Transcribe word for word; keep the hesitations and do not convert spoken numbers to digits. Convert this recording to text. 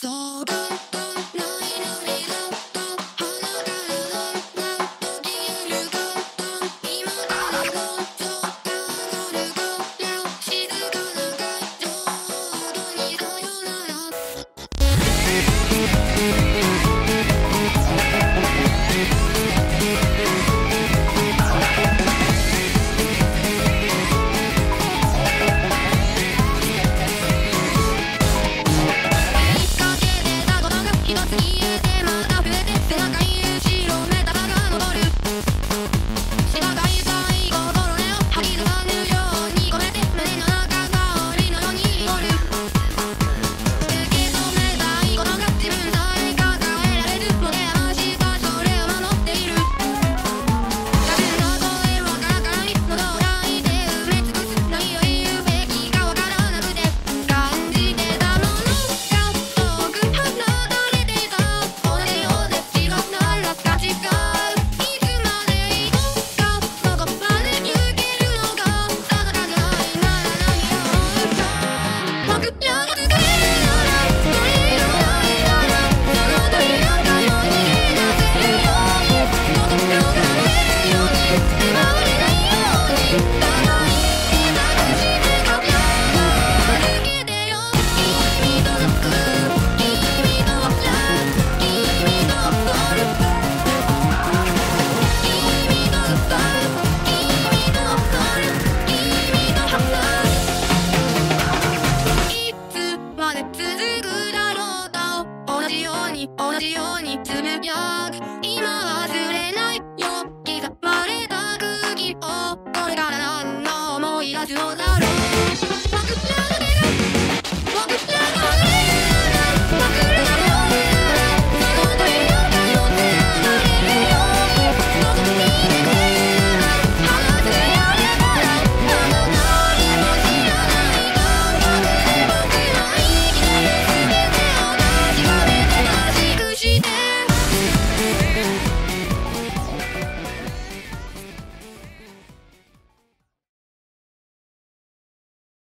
そうだったない涙だ鼻からだんだんと消えるか今からもちょっと上がるから静かな会場にさよなら同じようにつぶやく今忘れないよ刻まれた空気をこれから何の思い出すのだ